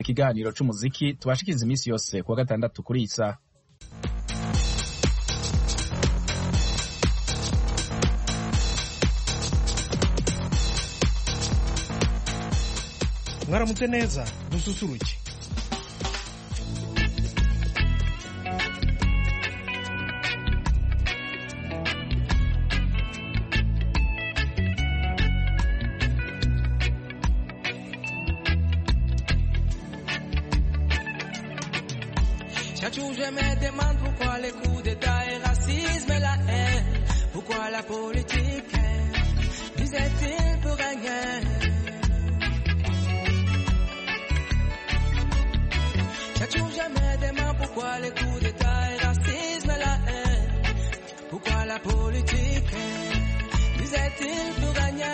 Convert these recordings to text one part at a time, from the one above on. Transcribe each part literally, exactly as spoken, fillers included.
ikiganiro c'umuziki tubashikiriza iminsi yose kuwa gatandatu kuri iyi saha. Mwaramutse neza, dususuruke. Chaque jour je me demande pourquoi les coups d'état et racisme et la haine, pourquoi la politique disait-il pour rien. Chaque jour je me demande pourquoi les coups d'état et racisme et la haine, pourquoi la politique disait-il pour rien.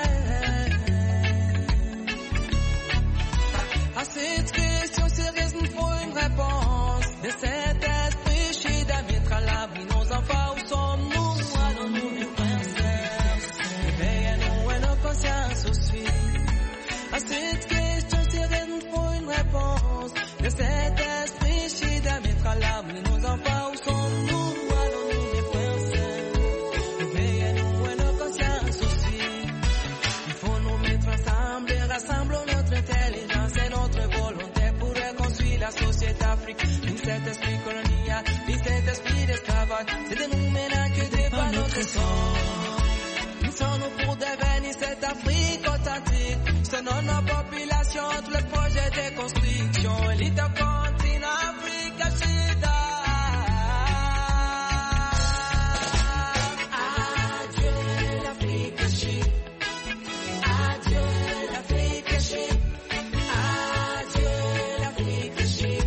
À cette question sérieuse nous faut une réponse. De cet esprit, je suis d'être à l'abri. Nos enfants, où sommes-nous? Allons-nous, mes frères et sœurs? Éveillez-nous et nos consciences aussi. À cette question sérieuse, nous faut une réponse. De cet esprit, je suis d'être à l'abri. Nos enfants, où sommes-nous? Allons-nous, mes frères et sœurs? Éveillez-nous et nos consciences aussi. Il faut nous mettre ensemble et rassembler notre intelligence et notre volonté pour reconstruire la société africaine. Cet esprit colonial, cet esprit d'esclavage, c'est de nous maintenant que débat notre sang. Nous sommes pour devenir cette Afrique authentique. Selon nos populations, tout le projet de construction. Élite continent, Afrique, Chida. Adieu l'Afrique, Chida. Adieu l'Afrique, Chida. Adieu l'Afrique, Chida.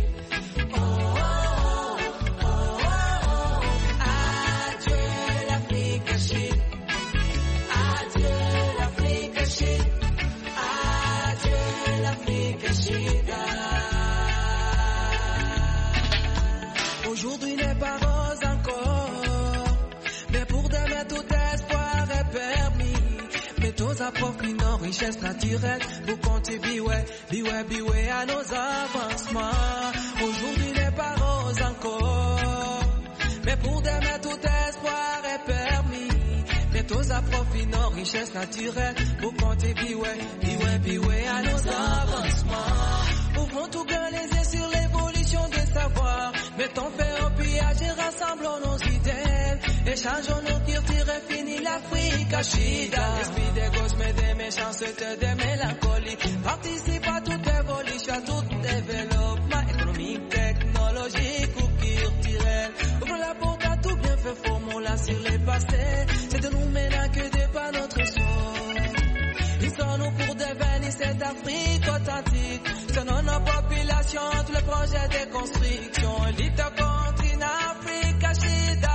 Aujourd'hui n'est pas rose encore, mais pour demain tout espoir est permis. Mettons à profit nos richesses naturelles pour contribuer, biway, biway à nos avancements. Aujourd'hui n'est pas rose encore, mais pour demain tout espoir est permis. Mettons à profit nos richesses naturelles pour contribuer, biway, biway à nos avancements. Ouvrons tout grand les yeux sur l'évolution des savoirs. Mettons fin au pillage et rassemblons nos idées. Échangeons nos cultures et finis l'Afrique à Chida. L'esprit des gauches mais des méchancetés, des mélancolies. Participe à toute évolution, à tout développement économique, technologique ou culturel. Ouvre la porte à tout bien fait, formons-la sur les passés. C'est de nous maintenant que débat notre sort. Ils sont nous pour devenir cette Afrique authentique. Selon nos populations, tout le projet de construction. Élite continent, Afrique, Chida.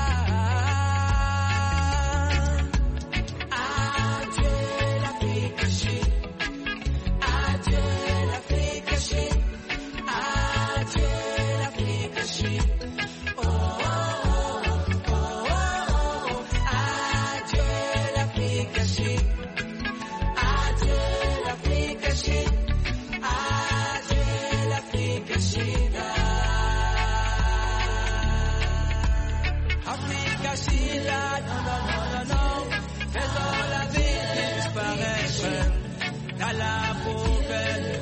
Adieu l'Afrique, Chida. Adieu l'Afrique, Chida. Adieu l'Afrique, Chida. Oh, oh, oh, oh, oh. Adieu l'Afrique, Chida. Adieu l'Afrique, Chida. Adieu l'Afrique, Chida. Afrique, Chida, non, non, non, non, non. Faisons la ville disparaître dans la poubelle.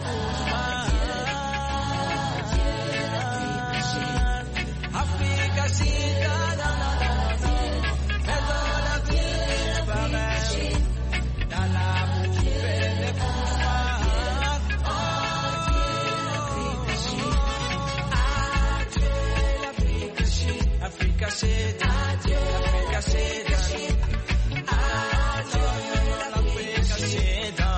Afrique, Chida, non, non, non, non. Faisons la ville disparaître dans la poubelle. Africa Chida, adieu l'Afrique Chida, adieu l'Afrique Chida,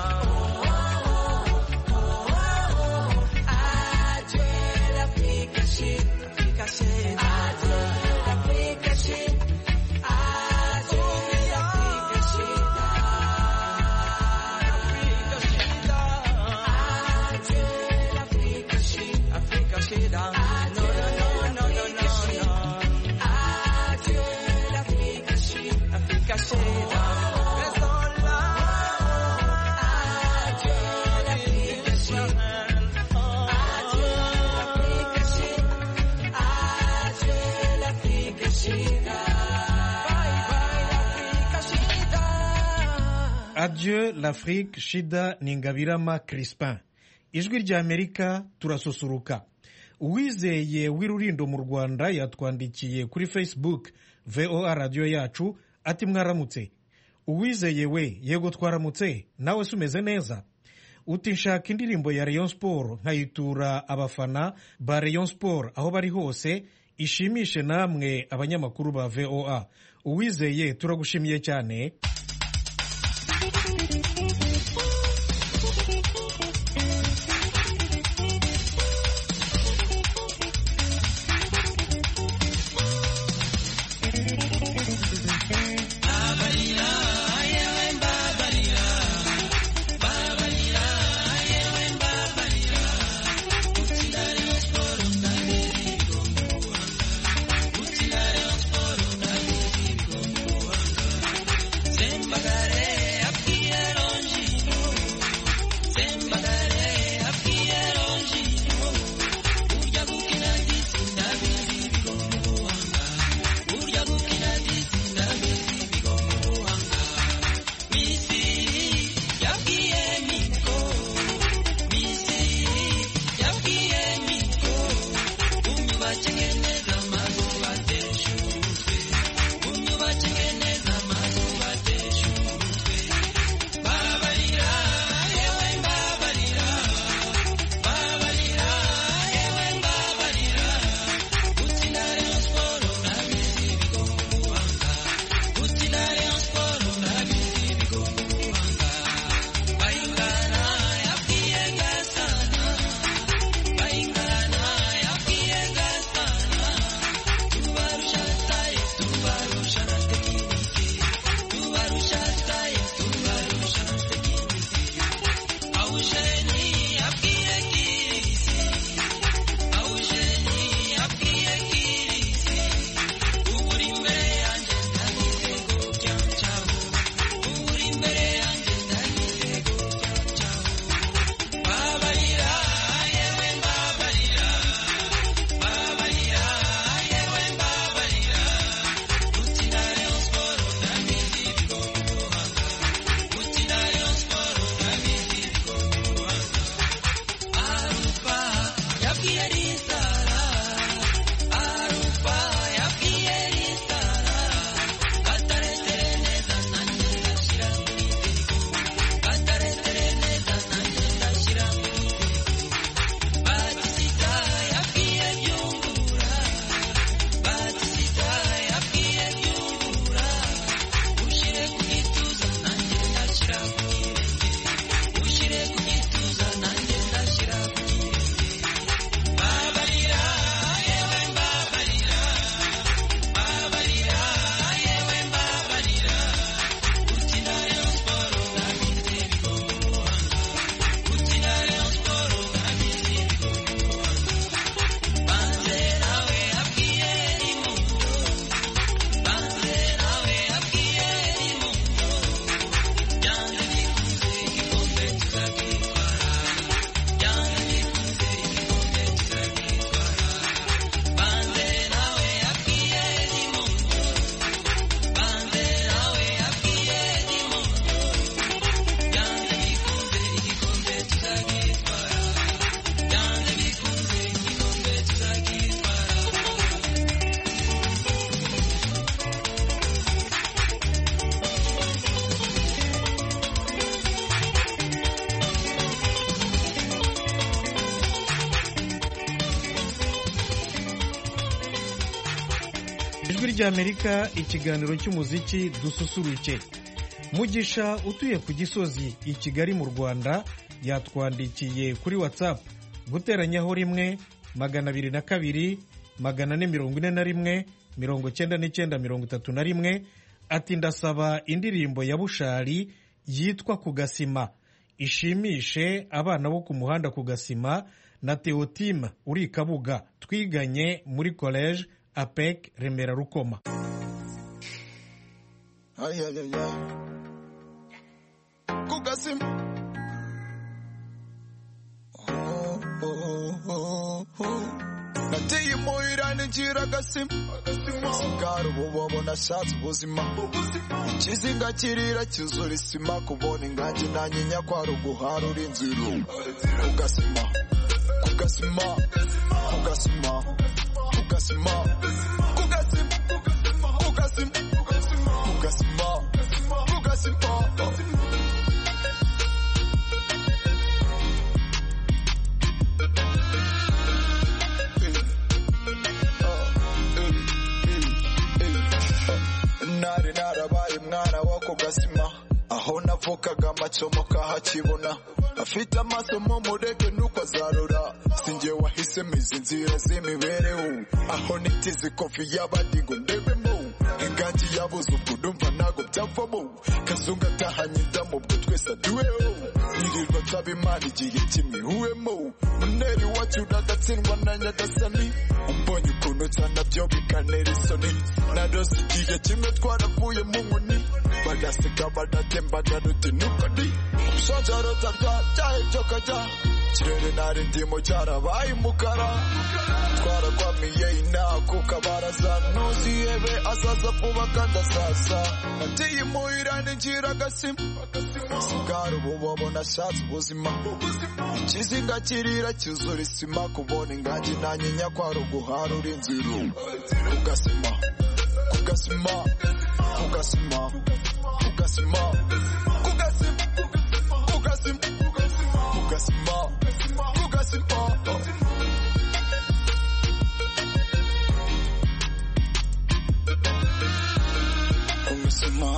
adieu l'Afrique Chida, Africa Chida, adieu l'Afrique Chida, adieu l'Afrique Chida, adieu l'Afrique Chida, Africa Chida, no no no no no no. Adieu l'Afrique Chida, Africa Chida. Adieu l'Afrique Chida. adieu l'Afrique Shida Ningabirama Crispin. Ijwi rya Amerika turasusuruka. Uwizeye w'Irurindo mu Rwanda yatwandikiye kuri Facebook V O A radio yacu ati mwaramutse. Uwizeye we yego twaramutse nawe sumeze neza. Uti nshaka indirimbo ya Rayon Sport nkayitura abafana ba Rayon Sport aho bari hose ishimishe namwe abanyamakuru ba V O A. Uwizeye turagushimiye cyane. Ijwi rya Amerika ikiganiro cy'umuziki dususuruke. Mugisha utuye ku Gisozi i Kigali mu Rwanda yatwandikiye kuri WhatsApp guteranyaho rimwe magana abiri na kabiri magana ane mirongo ine na rimwe mirongo cyenda n'icyenda mirongo itatu na rimwe ati ndasaba indirimbo ya Bushari yitwa ku gasima ishimishe abana bo ku muhanda ku gasima na Theotime uri Kabuga twiganye muri college A P E C Remera Rukoma. Ay ay ay ay. Ku gasima. Oh oh oh oh. nateye imuhira ninjira agasima sigara ububobo nashatse ubuzima ikizinga kirira cyuzura isima kubona ingangi nanyinya kwari uguharura inzira kugasima kugasima kugasima kugasima kugasima kugasima kugasima kugasima nari narabaye mwana wo kugasima aho navukaga amacomo kahakibona afite amaso mu murege nuko azarura sinjye wahisemo izi nzira z'imibereho aho nitize kofi y'abadigo ndebemo ingangi yabuze ubwo ndumva ntago byavamo kazungu atahanye indamu ubwo twese aduweho nirirwa nsaba imana igihe kimwe huwemo muneri wacu uragatsindwa na nyagasani umbonye ukuntu nsa nabyo bikanera isoni narose igihe kimwe twaravuye mu nkoni bagaseka badatembaga ruti nuko ndi umushonja rotarya byahebye kajya kirere nari ndimo cyarabaye umukara twarakwamiye inaku kabaraza ntuzihebe azaza vuba kandi azaza nateye imuhira ninjira agasima sigara ububobo nashatse ubuzima ikizinga kirira cyuzura isima kubona ingangi nanyinya kwari uguharura inzira kugasima kugasima kugasima kugasima kugasima kugasima kugasima kugasima kugasima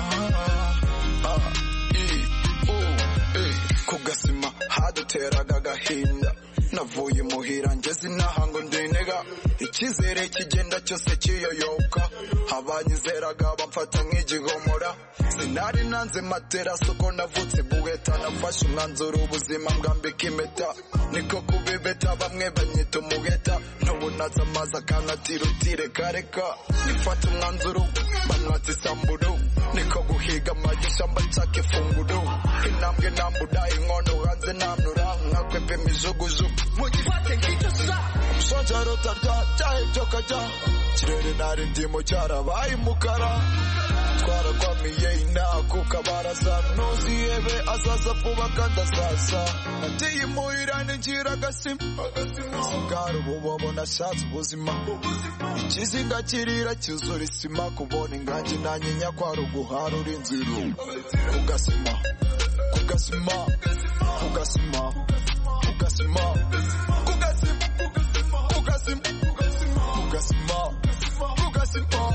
kugasima haduteraga agahinda navuye imuhira ngeze inaha ngo ndinega icyizere kigenda cyose kiyoyoka abanyizeraga bamfata nk'igihomora sinari nanze materaso uko navutse buheta nafashe umwanzuro ubuzima mbwambika impeta niko kubibeta bamwe banyita umuheta ntubunaza amazi akankatira utireka reka nifata umwanzuro bamwatsa isamburo niko guhiga amagisha mbacaka ifunguro intambwe ntambuda inkono hanze ntamnura nkakwepa imijugujugu mugifate nk'icyo sa umushonja rotarya byahebye kajya kirere nari ndimo cyarabaye umukara twarakwamiye inaku kabaraza ntuzihebe azaza vuba kandi azaza nateye imuhira ninjira agasima sigara ububobo nashatse ubuzima ikizinga kirira cyuzura isima kubona ingangi nanyinya kwari uguharura inzira kugasima kugasima kugasima kugasima kugasima kugasima kugasima kugasima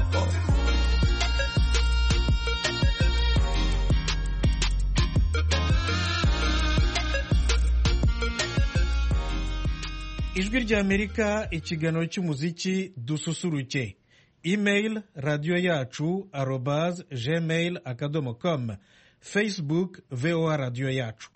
ijwi ry'amerika ikiganiro cy'umuziki dususuruke email radiyo yacu arobaz gmail akadomo com facebook voa radiyo yacu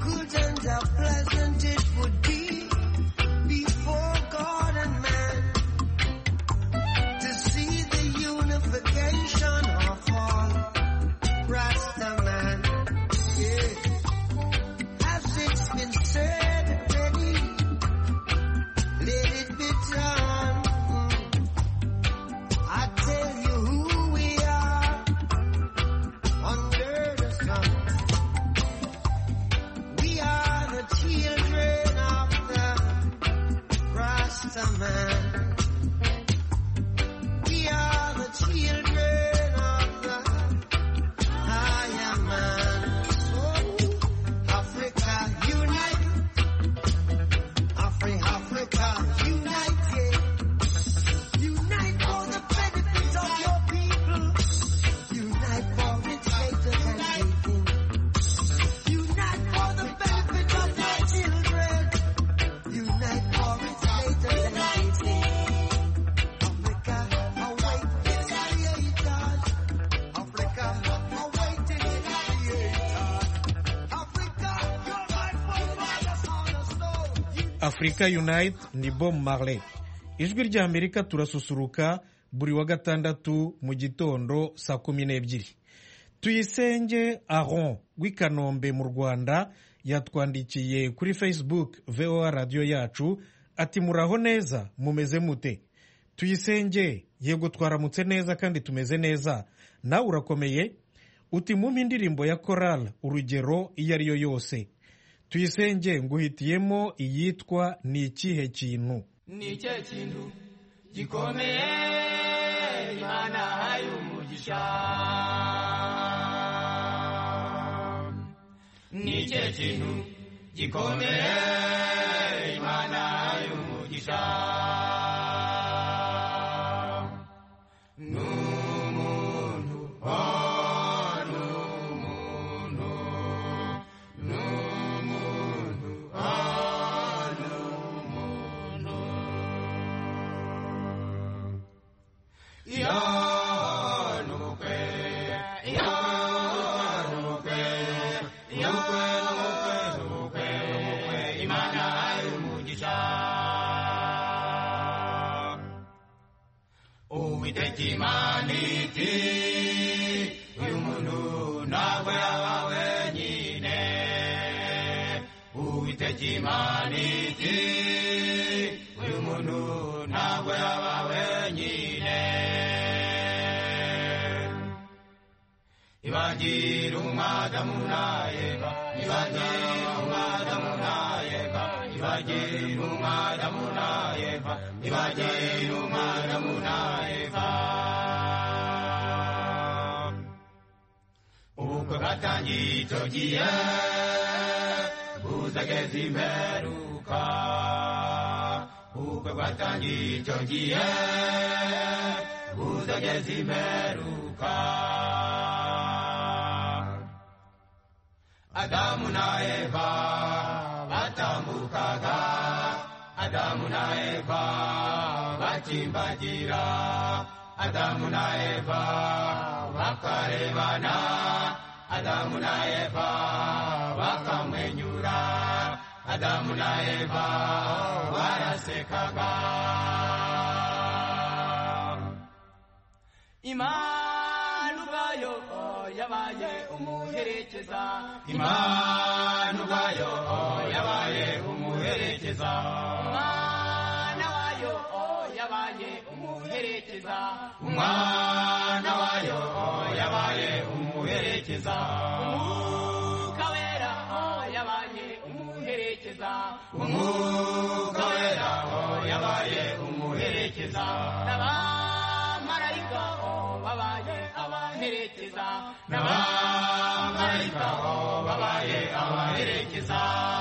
How pleasant it would be before God and man. Rasta man. We are the children of the higher man. So Africa unite, Afri Africa unite, yeah. Unite for the benefit of your people. Unite for its haters and hating. Unite for the benefit of your children. Unite for its haters and hating. Africa awaiting its creators. Africa awaiting its creators. Africa, your rightful fathers on the stone. Africa Unite ni Bob Marley. Ijwi rya Amerika turasusuruka buri wa gatandatu mu gitondo saa kumi n'ebyiri. Tuyisenge Aron w'Ikanombe mu Rwanda yatwandikiye kuri Facebook V O A radio yacu ati muraho neza mumeze mute. Tuyisenge yego twaramutse neza kandi tumeze neza. Nawe urakomeye? Uti mu indirimbo ya Choral urugero iyo ari yo yose. Tuyisenge nguhitiyemo iyitwa ni ikihe kintu. Ni cye kintu gikomeye Imana haye umugisha. Ni cye kintu gikomeye Imana haye umugisha. N'umuntu oh n'umuntu n'umuntu oh n'umuntu yanukwe yanukwe yanukwe yanukwe yanukwe Imana y'umugisha. Uwiteka Imana iti uyu muntu ntabwo yaba wenyine. Uwiteka Imana iti uyu muntu ntabwo yaba wenyine. Ibagira umwadamu na Eva, ibagira umwadamu na Eva, ibagira umwadamu na Eva, ibagira umwadamu na Eva. Ubukwe bwatangiye icyo gihe buzageza imperuka. Ubukwe bwatangiye icyo gihe buzageza imperuka. Adamu na Eva batambukaga, Adamu na Eva bakimbagira, Adamu na Eva bakarebana, Adamu na Eva bakamwenyura, Adamu na Eva barasekaga. Imana ubwayo yabaye umuherekeza. Imana ubwayo yabaye umuherekeza. Umwana wayo yabaye umuherekeza. Umwana wayo yabaye umuherekeza. Umwuka wera yabaye umuherekeza. Umwuka wera yabaye umuherekeza. N'abamarayika babaye abaherekeza. N'abamarayika babaye abaherekeza.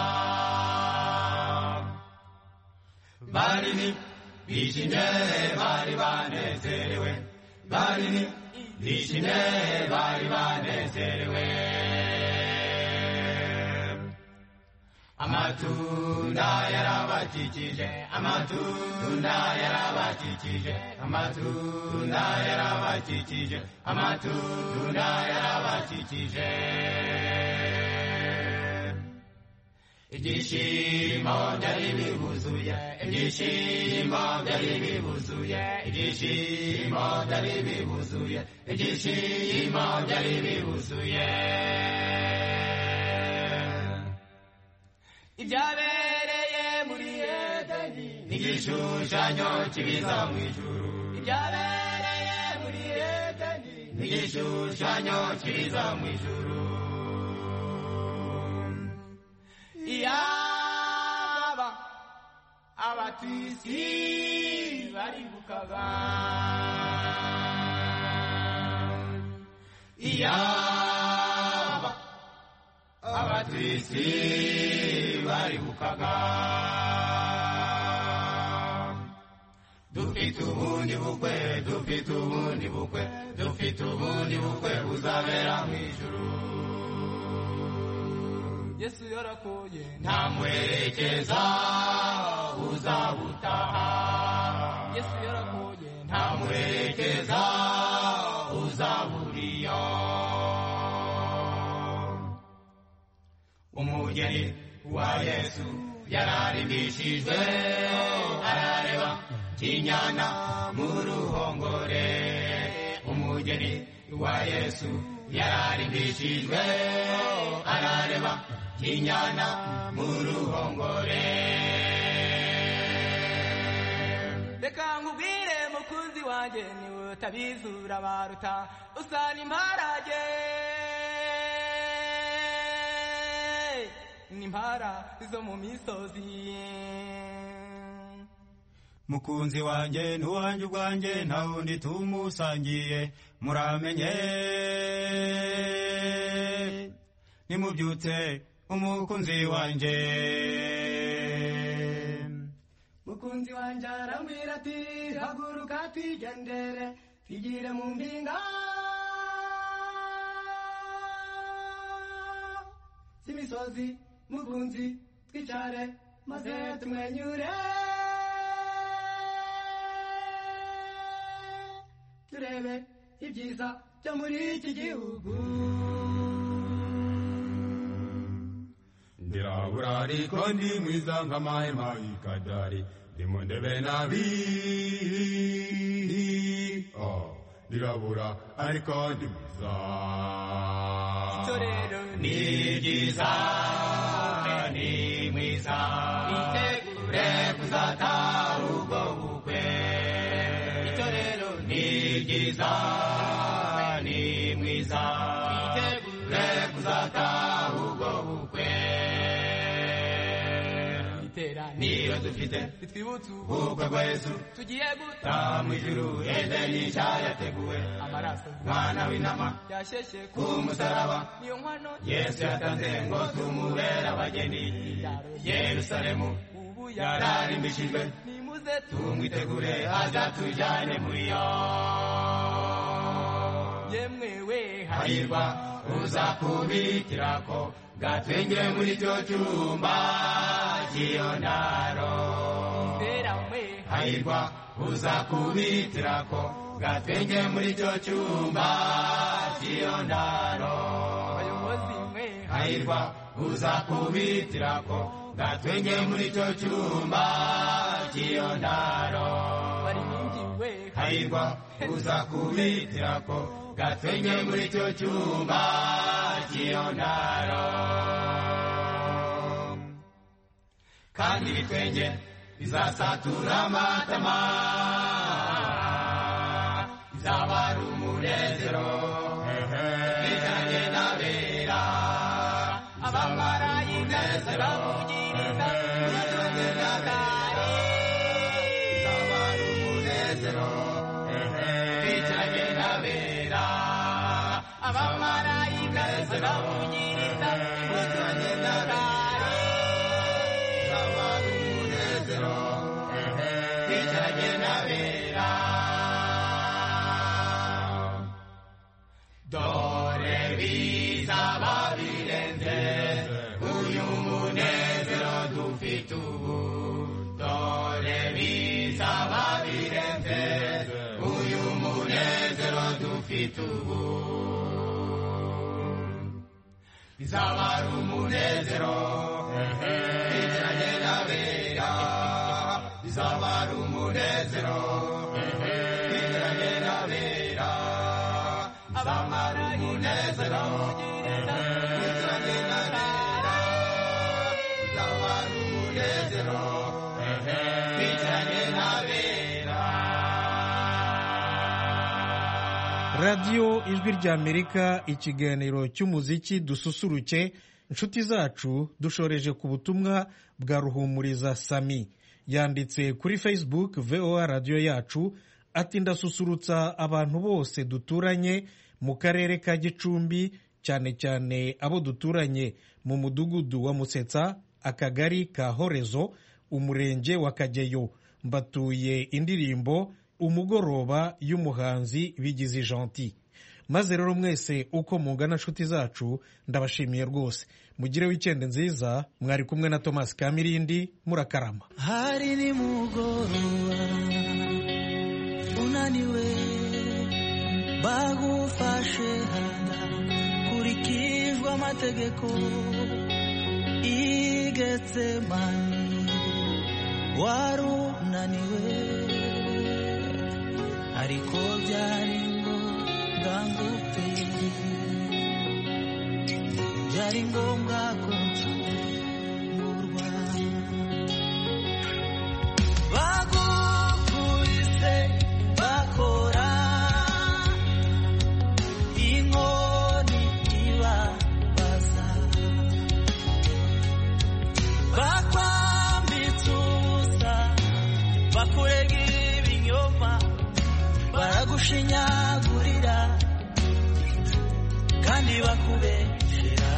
Bari bishimye bari banezerewe. Bari bishimye bari banezerewe. Amatunda yarabakikije, amatunda yarabakikije, amatunda yarabakikije, amatunda yarabakikije. Ibyishimo byari bibuzuye, ibyishimo byari bibuzuye, ibyishimo byari bibuzuye, ibyishimo byari bibuzuye. Ibyabereye muri Edeni n'igishushanyo kibiza mu ijuru. Ibyabereye muri Edeni n'igishushanyo kibiza mu ijuru. Iyaba abatwisi baribukaga iyaba abatwisi baribukaga dufite ubundi bukwe dufite ubundi bukwe dufite ubundi bukwe buzabera mu ijuru Yesu yarakoye ntamwerekeza uzabutaha Yesu yarakoye ntamwerekeza uzaburiyo umugeni wa Yesu yararimbishijwe arareba kinyana mu ruhongore umugeni wa Yesu yararimbishijwe arareba kinyana mu ruhongore reka nkubwire mukunzi wanjye niwe utabizura baruta usana imparage n'impara zo mu misozi mukunzi wanjye n'uwanjye ubwanjye nta wundi tumusangiye muramenye nimubyutse umukunzi wanjye mukunzi wanjye arambwira ati haguruka twigendere twigire mu mpinga z'imisozi mukunzi twicare maze tumwenyure turebe ibyiza byo muri iki gihugu ndirabura ariko ndi mwiza nk'amahema y'ikadari ndi mu ndebe nabi oh ndirabura ariko ndi mwiza itorero ni ryiza ni mwiza itegure kuzataha ubwo bukwe itorero ni ryiza ni mwiza itegure kuzataha ubwo bukwe niyo dufite twibutse ubukwe bwa Yesu tugiye gutaha mu ijuru Edeni nshya yateguwe amaraso mwana w'intama yasheshe ku musaraba niyo nkwano Yesu yatanze ngo tumubere abageni Yerusalemu ubu yararimbishijwe nimuze tumwitegure azatujyane muri yo yemwewe hahirwa uzakubitirako gatwenge muri icyo cyumba cy'iyondaro hahirwa uzakubitirako gatwenge muri icyo cyumba cy'iyondaro hahirwa uzakubitirako gatwenge muri icyo cyumba cy'iyondaro hahirwa uzakubitirako gatwenge muri icyo cyumba cy'iyondaro kandi ibitwenge bizasatura amatama bizaba ari umunezero bicaranye n'abera abamarayika bazavugiriza bicaranye n'abera bizaba ari umunezero bicaranye n'abera abamarayika bazavugiriza bicaranye n'abera dore bizaba birenze uyu munezero dufite ubu dore bizaba birenze uyu munezero dufite ubu bizaba ari umunezero bicaranye n'abera bizaba ari umunezero bicaranye n'abera bizaba ari umunezero bicaranye n'abera bizaba ari umunezero bicaranye n'abera. radiyo ijwi ry'amerika ikiganiro cy'umuziki dususuruke inshuti zacu dushoreje ku butumwa bwa Ruhumuriza Sami yanditse kuri Facebook V O A radiyo yacu ati ndasusurutsa abantu bose duturanye mu karere ka Gicumbi, cyane cyane abo duturanye mu mudugudu wa Musetsa, akagari ka Horezo, umurenge wa Kageyo. Mbatuye indirimbo umugoroba y'umuhanzi Bigizi Gentil. Maze rero mwese uko mungana nshuti zacu ndabashimiye rwose. Mugire weekend nziza. Mwari kumwe na Thomas Kamirindi. Murakarama. Hari ni mugoroba unaniwe bagufashe hana kurikijwe amategeko igetse mani warunaniwe ariko byari ngombwa ngupfe byari ngombwa ko ncungurwa bagukubise bakora inkoni ibabaza bakwambitse ubusa bakurega ibinyoma baragushinyagurira kandi bakubeshera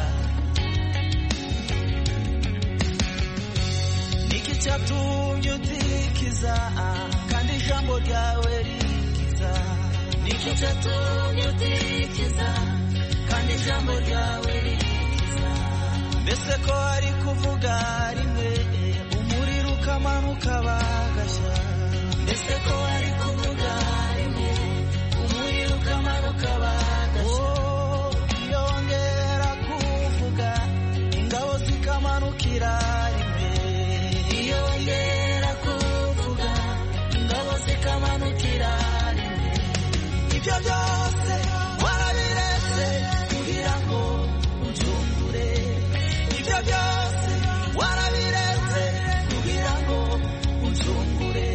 niki cyatumye utikiza kandi ijambo ryawe rikiza niki cyatumye utikiza kandi ijambo ryawe rikiza mbese ko ari kuvuga rimwe umuriro ukamanuka bagashya mbese ko ari kuvuga rimwe umuriro ukamanuka bagashya iyo wongera kuvuga ingabo zikamanukira rimwe iyo wongera kuvuga ingabo zikamanukira rimwe ibyo byose warabiretse kugira ngo ucungure ibyo byose warabiretse kugira ngo ucungure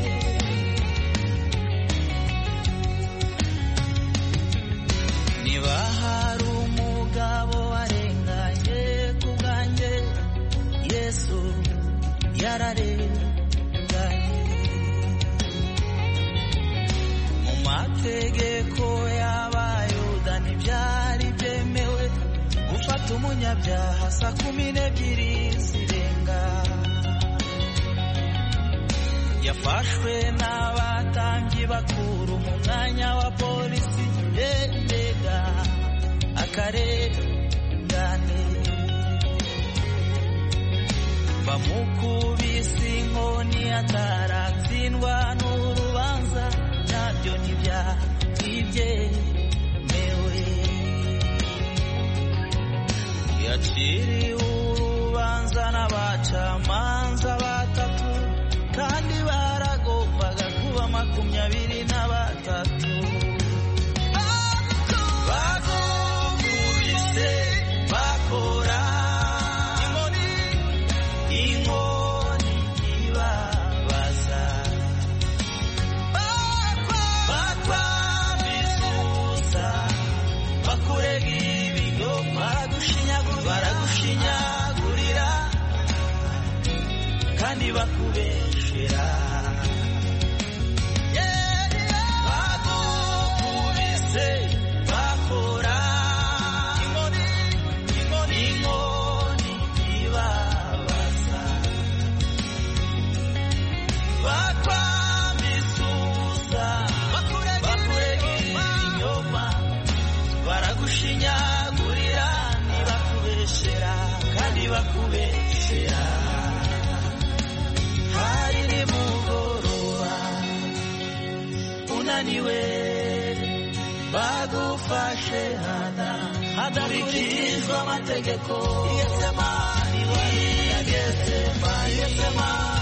niba hari umugabo warenganye ku bwanjye Yesu yararenganye mu mategeko y'Abayuda ntibyari byemewe gufata umunyabyaha saa kumi n'ebyiri zirenga yafashwe n'abatambyi bakuru mu mwanya wa polisi yendega akarengane bamukubise inkoni ataratsindwa n'urubanza nabyo ntibyabyemewe yaciriwe urubanza n'abacamanza batatu kandi baragombaga kuba makumyabiri na batatu bagukubise bakora inkoni inkoni ibabaza bakwambitse ubusa bakurega ibinyoma baragushinyagurira kandi bakubeshera bagukubise bakora inkoni inkoni inkoni ibabaza bakwambitse ubusa bakurega ibinyoma baragushinyagurira ntibakubeshera kandi bakubeshera hari ni mugoroba unaniwe bagufashe hana hadakurikijwe amategeko yesema yesema yesema